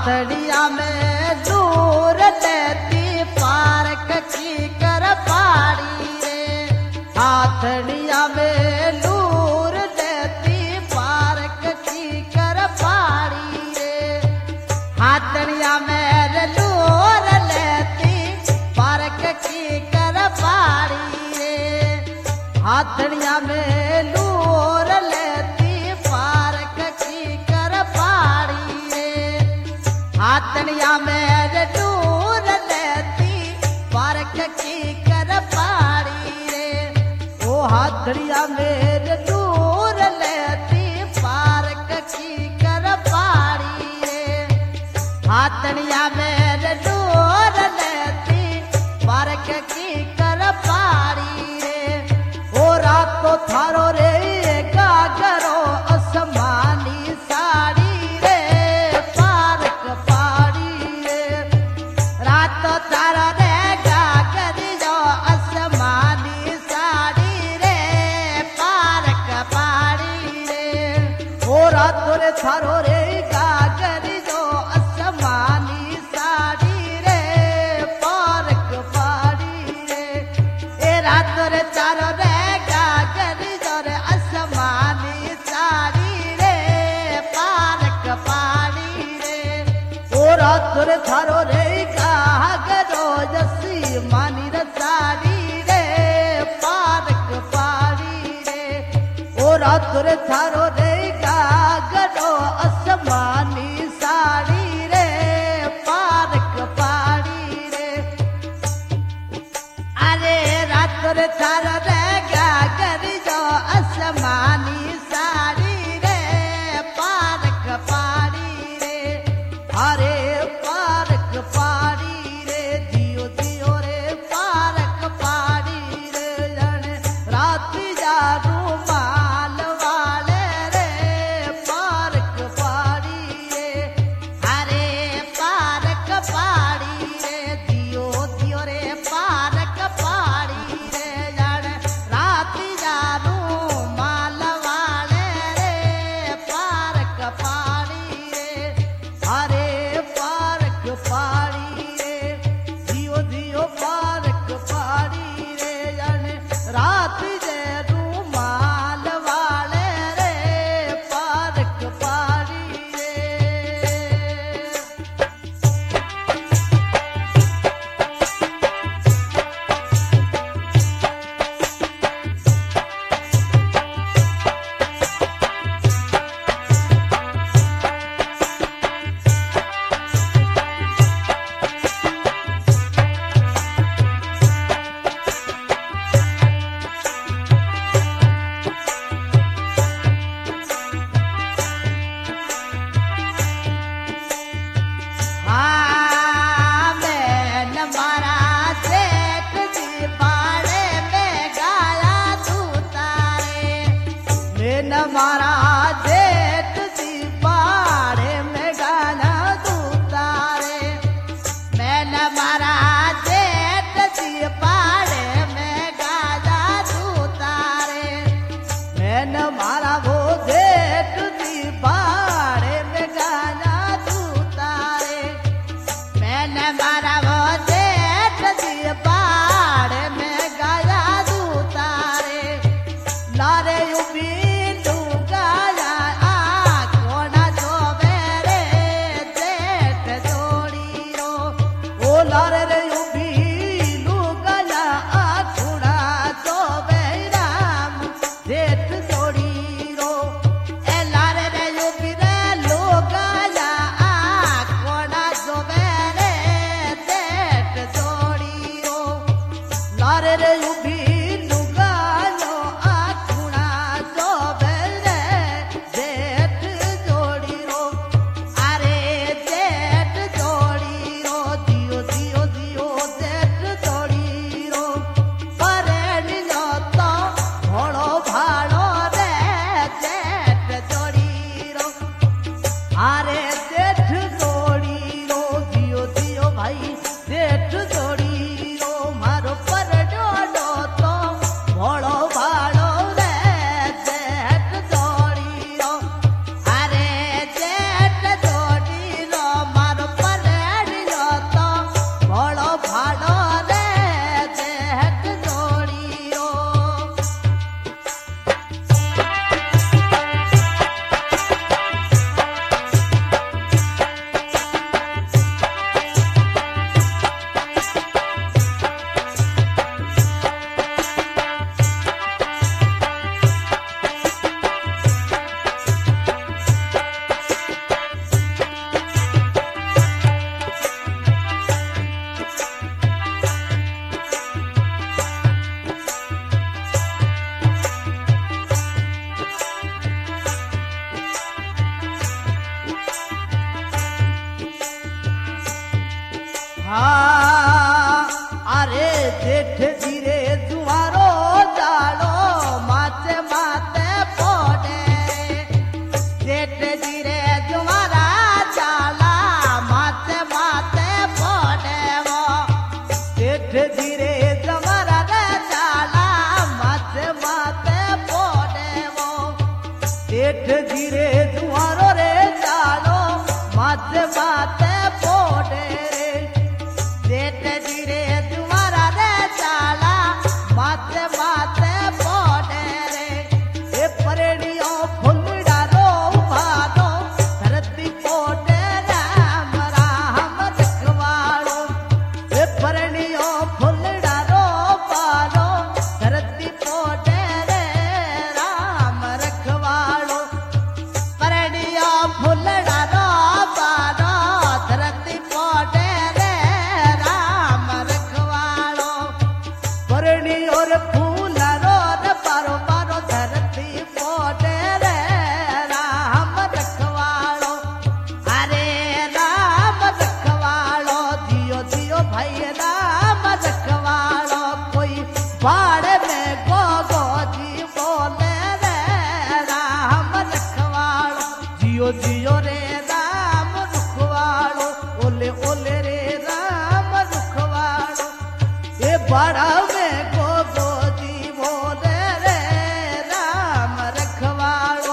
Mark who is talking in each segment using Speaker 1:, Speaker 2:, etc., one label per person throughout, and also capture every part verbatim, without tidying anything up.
Speaker 1: हाथड़िया में दूर लेती पार्क की कर पाड़ी रे। हाथड़िया में दूर लेती पार्क की कर पाड़ी रे। हाथड़िया में दूर लेती पार्क की कर पाड़ी रे। हाथड़िया में दूर लेती पार्क की कर पाड़ी रे। हाथड़िया में दूर लेती पार्क की कर पाड़ी रे। ओ हाथड़िया में दूर लेती पार्क की कर पाड़ी रे। हाथड़िया में दूर लेती पार्क की कर पाड़ी रे। ओ रात तो थारो रे गागरो असमानी साड़ी रे। पार्क पाड़ी रे। रात तो थारो रे गागरी जो असमानी साड़ी रे। पार्क पाड़ी रे। ओ रात तो रे थारो रे गागरी जो असमानी साड़ी रे। पार्क पाड़ी रे। ए रात रे चारो रे गागरी जो रे असमानी साड़ी रे। पार्क पाड़ी रे। ओ रात रे थारो रे गागरो जसी मानी रे साड़ी रे। पार्क पाड़ी रे। ओ रात रे थारो रे गागरो असमानी साड़ी रे। पार्क पाड़ी रे। अरे रात रे थारो रे गागरी जो असमानी साड़ी रे। पार्क पाड़ी रे। अरे पार्क पाड़ी रे। दियो दियो रे पार्क पाड़ी रे। जने राती जारू माल वाले रे। पार्क पाड़ी रे। अरे पार्क पाड़ी रे। दियो दियो रे पार्क पाड़ी रे। जने राती जारू माल वाले रे। पार्क पाड़ी रे। अरे पार्क पाड़ी रे। दियो दियो पार्क पाड़ी रे। जने राती जारू माल वाले रे। पार्क पाड़ी रे। हाँ मैन मारा जेठ जी बाड़े में गाया तू तारे। मैन मारा जेठ जी बाड़े में गाया तू तारे। मैन मारा जेठ जी बाड़े में गाया तू तारे। मैन मारा वो जेठ जी बाड़े में गाया तू तारे। मैंने मारा वो जेठ जी बाड़े में गाया तू तारे। लारे उबीलू गाया आ कोना जोबेरे जेठ जोड़ी रो। ओ लारे रे उबीलू गाया आ कोना जोबेराम जेठ जोड़ी रो। ए लारे रे उबीरे लो गाया आ कोना जोबेरे जेठ जोड़ी रो। लारे रे उबीलू गायो आ कोना जोबेरे जेठ जोड़ी रो। अरे जेठ जोड़ी रो। दियो दियो दियो धीरे जमरा रे चाला माथे माथे पोड़े वो सेठ धीरे जुआरो रे चालो माथे माथे पोड़े रे सेठ धीरे जुआरा रे चाला माथे माथे पोड़े रे ए परेड़ियों फुलड़ा रो भानो धरती पोड़े राम राम रखवाड़ो ए परेड़ियों फुलड़ा रो भानो धरती पोड़े रे राम रखवाड़ो परेड़ियों फुलड़ा रो भानो धरती पोड़े रे राम रखवाड़ो परणी और फूल रोद पारो पारो धरती पोड़े रे राम रखवाड़ो अरे राम रखवाड़ो जियो जियो भाई राम रखवाड़ो कोई बाड़े में गो गो जी बोले रे राम रखवाड़ो जियो जियो रे राम रखवाड़ो ओले ओले रे राम रखवाड़ो ए बड़ा में गो गो जी बोले रे राम रखवाड़ो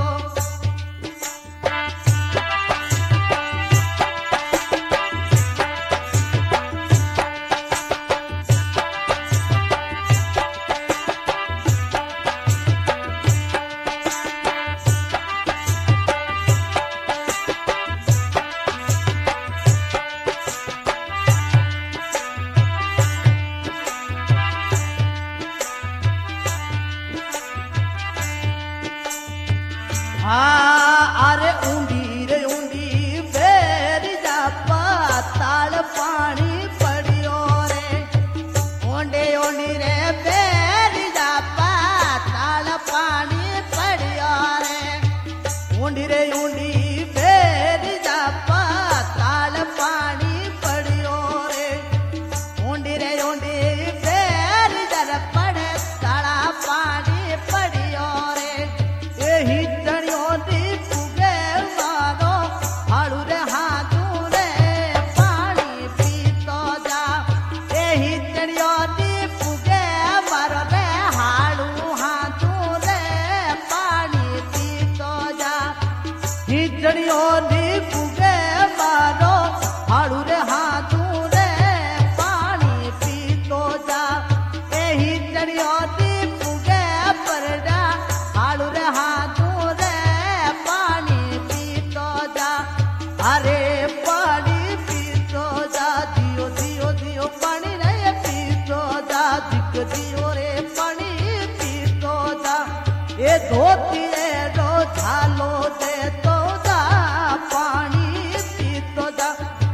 Speaker 1: हाँ अरे ऊंडी रे ऊंडी बेरी जा पाताल पानी पड़ियो रे ओंडे ओंडी रे बेरी जा पाताल पानी पड़ियो रे ऊंडी रे ऊंडी बेरी जा पाताल पानी पड़ियो रे ऊंडी रे ऊंडी बेरी जा पड़े ताला पानी पड़ियो रे यही चढ़ियों दी पुगे मारो हाड़ू रे हाथू रे पानी पी तो जा यही चढ़ियों दी पुगे मारो रे हाड़ू हाथू रे पानी पी तो जा ही चढ़ियों दी पुगे मारो हाड़ू रे हाथू रे पानी पी तो जा यही चढ़ियों दी पुगे पर जा हाड़ू रे हाथू रे पानी पी तो जा अरे पानी पी तो जा दियो दियो दियो पानी रे पी तो जा दिक दियो रे पानी पी तो जा ये धोती है रो झालो दे तो जा पानी पी तो जा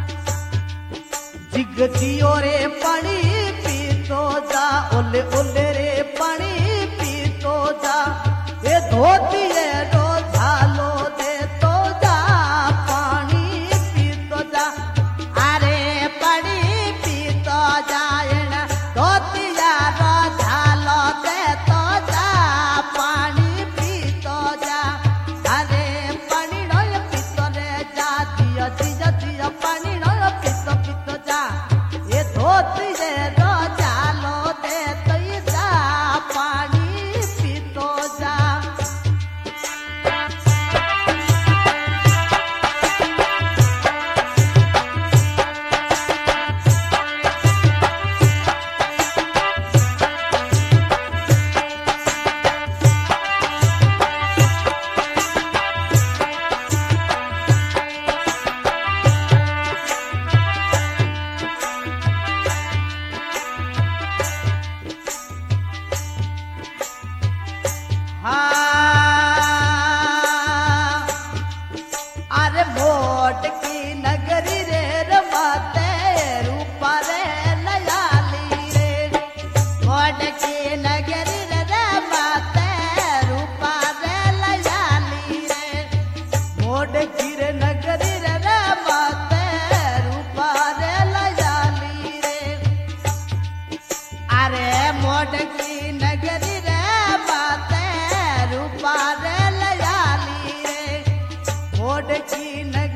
Speaker 1: दिक दियो रे पानी पी तो जा ओले ओले रे पानी पी तो जा ये धोती है रो झालो दे तो जा पानी पी तो जा अरे पानी पी तो जा एना धोती है रो झालो दे तो जा पानी पी तो जा अरे पानी नय पी तो रे जा दियो दियो दियो पानी नय पी तो पी तो जा ये धोती है रो झालो दे तो जा पानी पी तो जा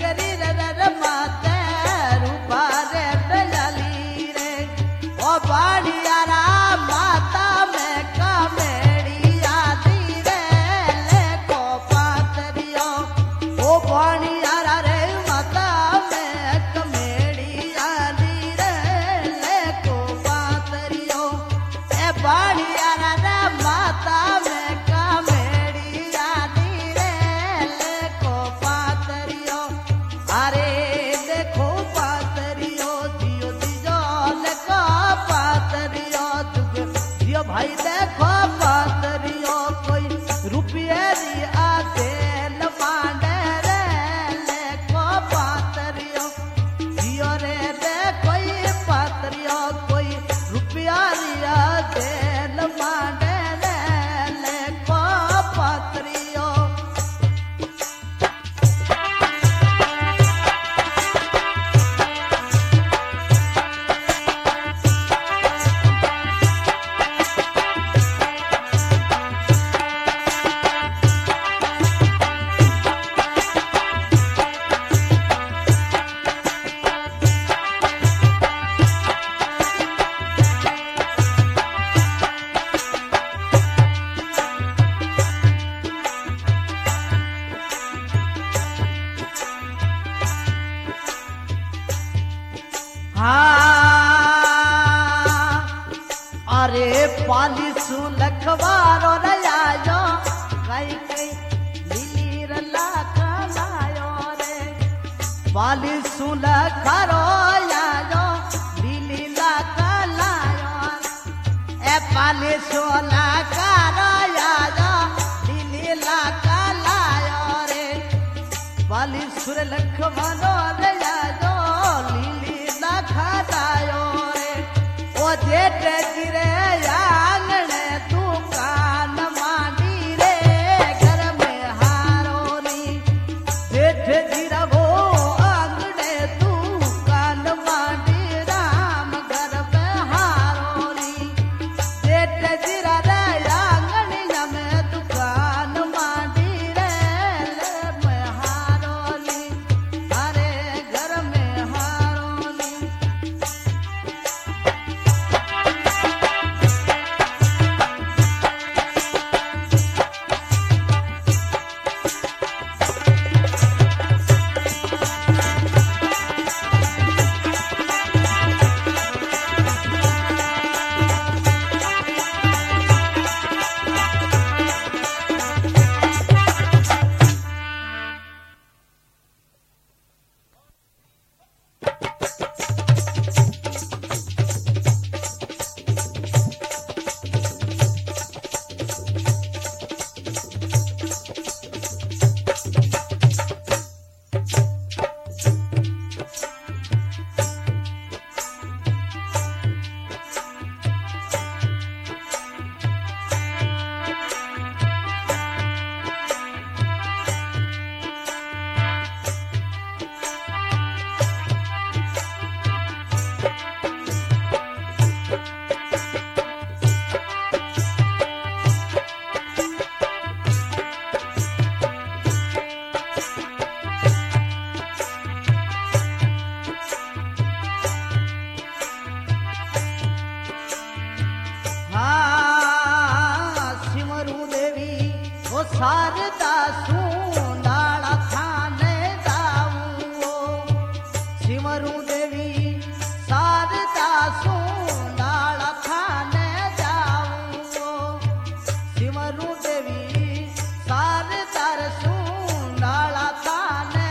Speaker 1: बाबा अरे पाली सुलखवारो रयायो कई कई लीली रला लायो रे पाली सुलखवारो यायो लीली लाका लायो ए पाली सुलखवारो यायो लीली लाका लायो रे पाली सुलखवारो रयायो लीली लाका लायो रे ओ जेठ गिरे आंगणे तू कान मांडी रे घर में हारोनी जेठ गिरा वो आंगणे तू कान मांडी राम घर में हारोनी जेठ गिरा रे आंगणे में तू कान मांडी रे में हारोनी अरे घर में हारोनी शारदा सुंडाला थाने जाऊं सिमरू देवी शारदा सुंडाला थाने जाऊं सिमरू देवी शारदा सुंडाला थाने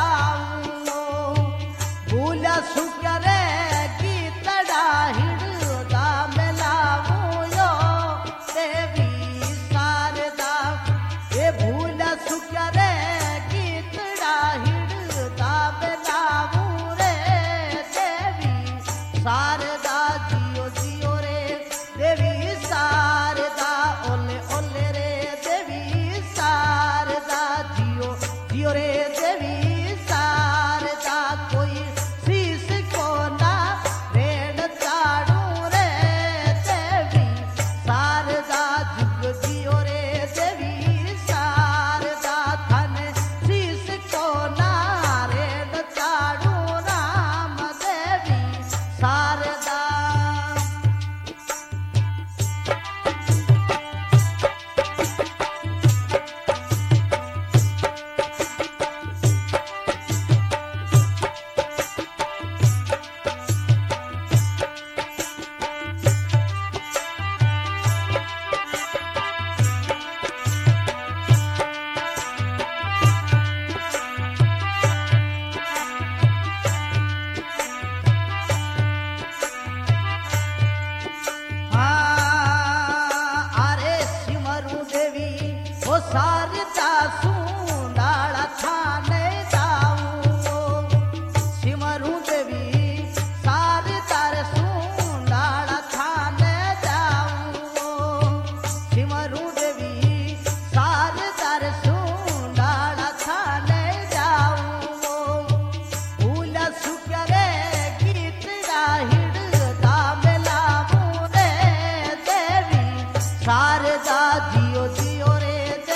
Speaker 1: जाऊं भूला सुकरे गीतड़ा हिड़दा मिलाऊं यो देवी शारदा भूला सुक्यारे गीतड़ा हिड़दा बेलावू रे देवी शारदा जियो जियो रे देवी शारदा ओले ओले रे देवी शारदा जियो जियो रे देवी शारदा कोई शीश को ना रेण चाड़ू रे देवी शारदा जुग जियो रे देवी शारदा सुंडाला थाने जाऊं सिमरू देवी शारदा सुंडाला थाने जाऊं सिमरू देवी शारदा सुंडाला थाने जाऊं भूला सुक्यारे गीतड़ा हिड़दा मिलाऊं रे देवी शारदा जियो जियो रे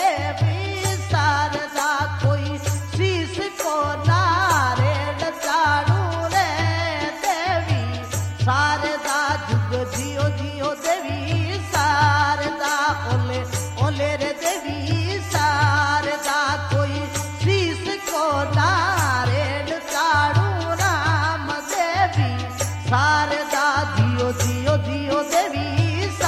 Speaker 1: शारदा कोई शीश को नारे चाड़ू रे देवी शारदा जुग जियो जियो देवी शारदा ओले ओले रे देवी शारदा कोई शीश को नारे चाड़ू राम देवी शारदा जियो जियो जियो देवी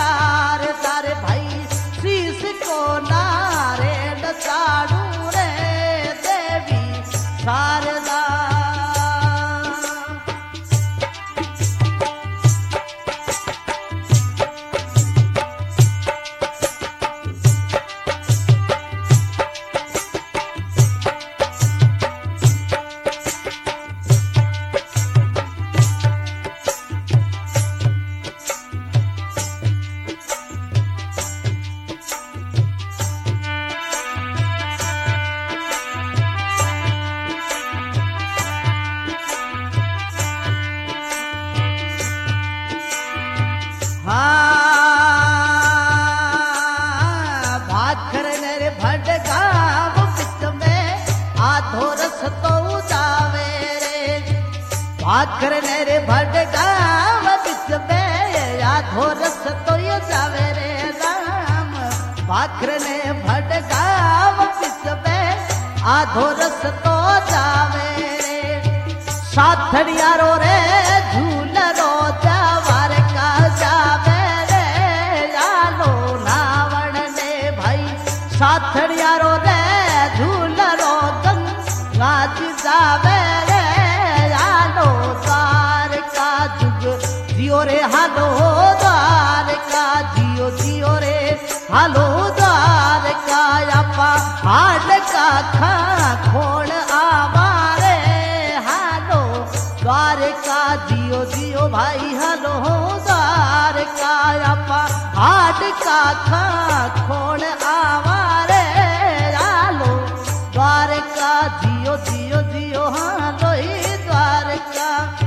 Speaker 1: भाखर ने रे भटकाव बिच में आधो रस तो ये जावे रे राम भाखर ने भटकाव बिच में आधो रस तो जावे रे साथड़िया रो रे झूल रो जवार का जावे रे आलो नावण ने भाई साथड़िया रो रे झूल रो गंगा जावे रे आलो द्वार का जुग जियो रे हालो द्वार का जियो जियो रे हालो द्वार का आपा हाड का खा खोल आवारे हालो द्वार का जियो जियो भाई हालो द्वार का आपा हाड का खा खोल आवारे आलो द्वार का जियो जियो जियो हालो ही द्वार का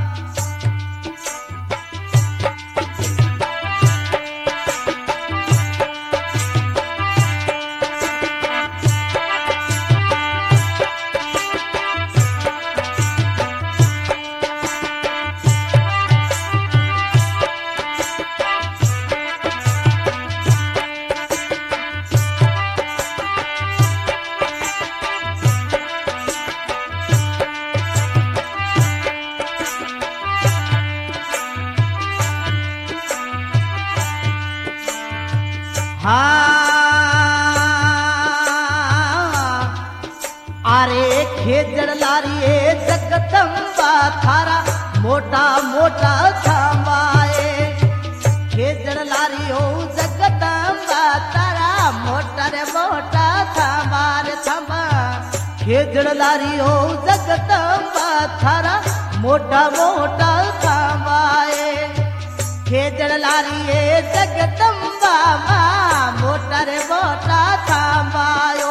Speaker 1: अरे खेजड़ लारिए जगदम्बा थारा मोटा मोटा थामाए खेजड़ लारियो जगदम्बा तारा मोटा रे मोटा थामारे थामा खेजड़ लारियो जगदम्बा थारा मोटा मोटा थामाए खेजड़ लारिए जगदम्बा मां मोटा रे मोटा थामायो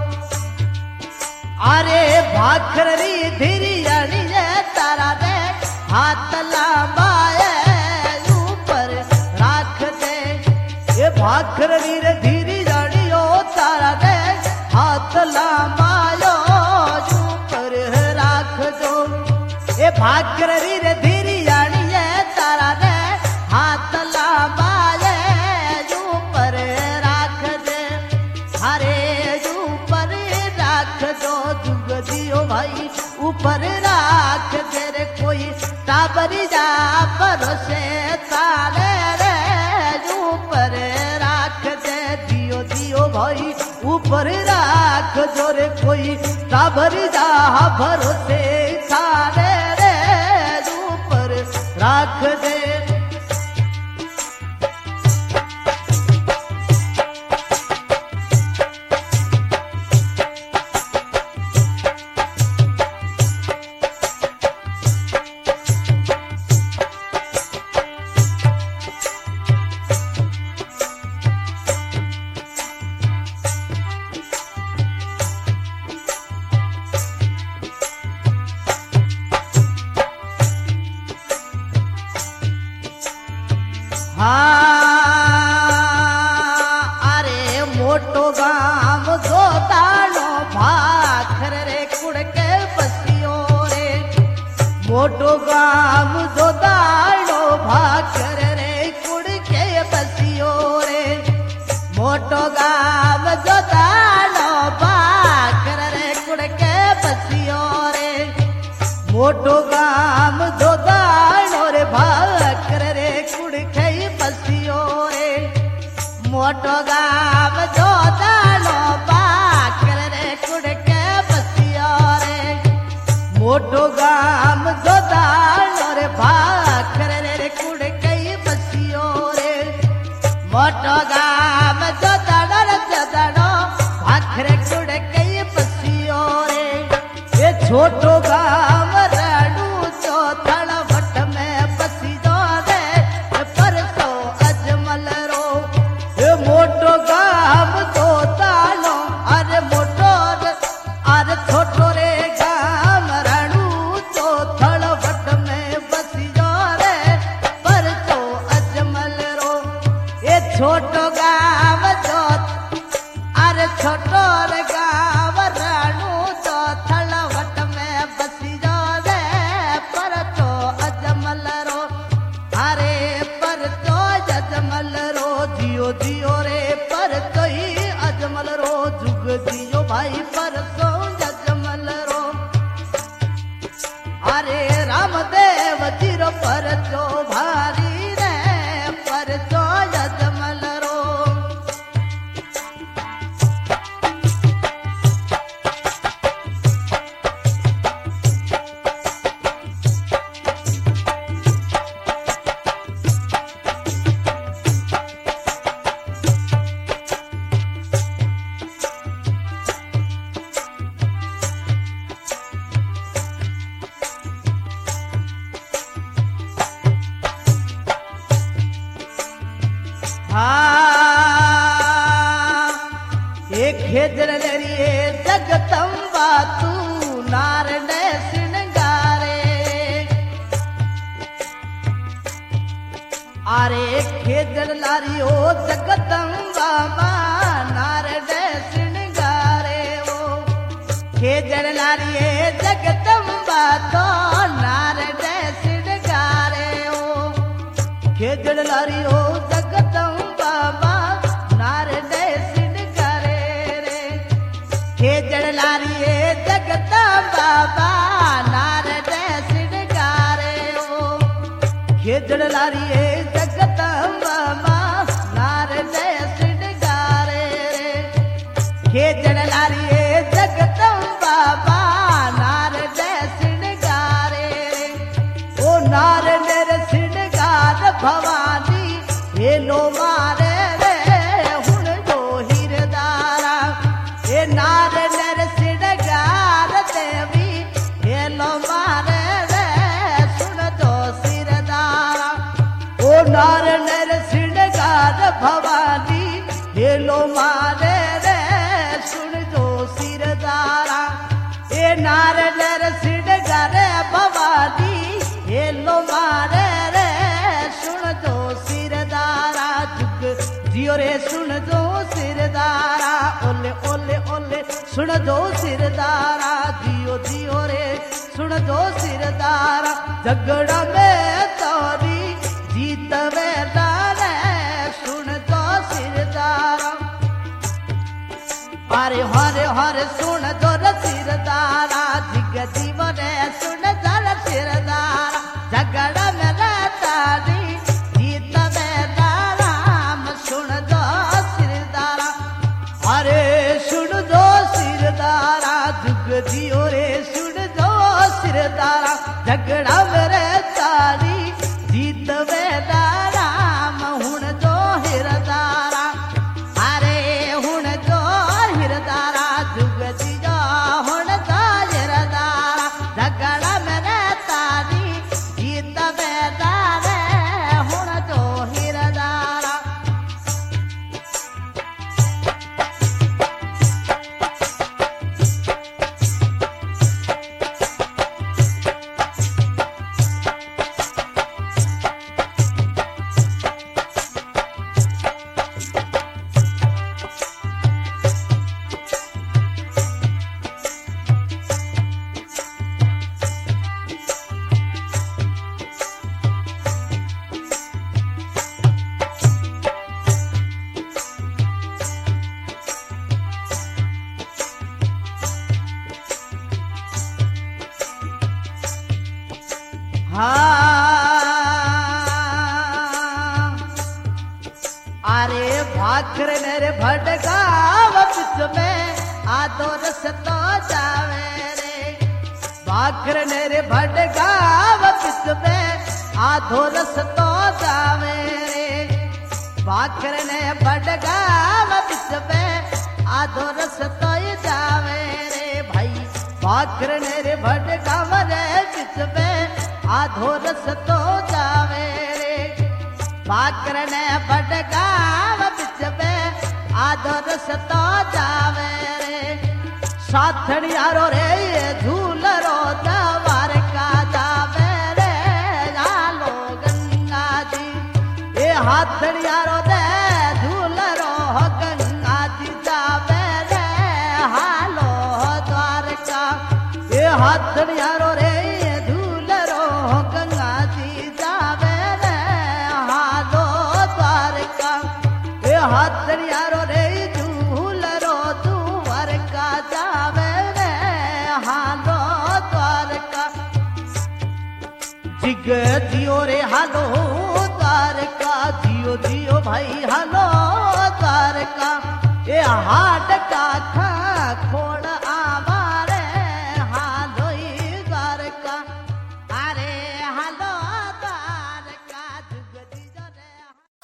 Speaker 1: अरे भाखर री धीरी अड़िए तारा दे हाथ लांबाए ऊपर राख दे ये भाखर री रे धीरी अड़ियो तारा दे हाथ लांबायो ऊपर राख दो ये भाखर री रे धीरी अड़िए तारा दे हाथ लांबाए ऊपर राख दे हरे ऊपर राख दो जुग जियो भाई ऊपर राख दे रे कोई टाबरी जा भरोसे ताले रे ऊपर राख दे जियो जियो भाई ऊपर राख दो रे कोई टाबरी जा भरोसे ताले रे ऊपर राख दे अरे मोटो गाम जो दानो भाखर रे कुड़ के बसियो रे मोटो गाम जो दानो भाखर रे कुड़ के बसियो रे मोटो गाम जो दानो भाखर रे कुड़ के बसियो रे मोटो गाम जो दानो रे भाखर रे कुड़ के बसियो रे मोटो गाम जो दानो भाखर रे कुड़ के बसियो रे मोटो गाम जो दानो रे भाखर रे कुड़ के बसियो रे मोटो गाम जो दानो रे दानो भाखर कुड़ के बसियो रे ये छोटो गाम राडू चौथड़ भट में बसी जो रे परसो अजमल रो ये मोटो गाम तो तालो अरे मोटो अरे छोटो रे गाम राडू चौथड़ भट में बसी जो रे परसो अजमल रो ये छोटो गाम जो अरे छोटो रे गाम राडू चौथड़ भट में बसी जो रे परसो जियो जियो रे पर कई अजमल रो जुग जियो भाई पर सो अजमल रो अरे रामदेव जीरो पर चो भारी रे पर चो अजमल रो जगदम्बा तू नारने सिंगारे अरे खेजर लारी ओ जगदम्बा नारने सिंगारे ओ खेजर लारी जगदम्बा तो नारने सिंगारे ओ खेजर लारी ओ जगदम्बा नारने खेजड़ लारी जगदम्बा नारदे सिंगारे ओ खेजड़ लारी जगदम्बा नारदे सिंगारे खेजड़ लारी जगदम्बा नारदे सिंगारे ओ नारदे सिंगार भवानी हेलो मारे नार नर सिरगार देवी हेलो मारे रे सुन दो सिरदारा ओ नार नर सिरगार भवानी हेलो मारे रे सुन दो सिरदारा ए नार नर सिरगार भवानी हेलो मारे रे सुन दो सिरदारा जुग जियो रे सुन दो सिरदारा ओले ओले ओले सुन दो सिरदारा जियो जियो रे सुन दो सिरदारा झगड़ा में तोरी जीत वेला रे सुन दो सिरदारा अरे हरे हरे सुन दो सिरदारा जिग जीव रे सुन दो सिरदारा झगड़ा में तारी जीत वेला राम सुन दो सिरदारा अरे सुन दो सिरदारा जुग जियो रे सुन दो सिरदारा झगड़ा मेरे तारी जीत वेदा राम हुण दो हिरदारा अरे हुण दो हिरदारा जुग जियो हुण दो हिरदारा झगड़ा मेरे तारी जीत वेदा रे हुण दो हिरदारा अरे भाखर मेरे भटकाव पिछ में आदो रस तो जावे रे भाखर मेरे भटकाव पिछ में आधो रस तो जावे रे भाखर ने भटकाव पिछ में आधो रस तो जावे रे भाई भाखर ने भटकाव रे पिछ में आधो रस तो जावे रे भाखर ने भटकाव पिछ में आधो रस तो जावे रे साथन यारो रे झूलरो दवार का जावे रे जालो गंगा जी ए हाथन यारो रे झूलरो गंगा जी जावे रे हालो द्वारका ए हाथन यारो रे झूलरो गंगा जी जावे रे हालो द्वारका ए हाथड़ियारो रे झूलरो द्वारका जावे रे हालो द्वारका जिग जियो रे हालो द्वारका जियो जियो भाई हालो द्वारका ए हाट का खा खो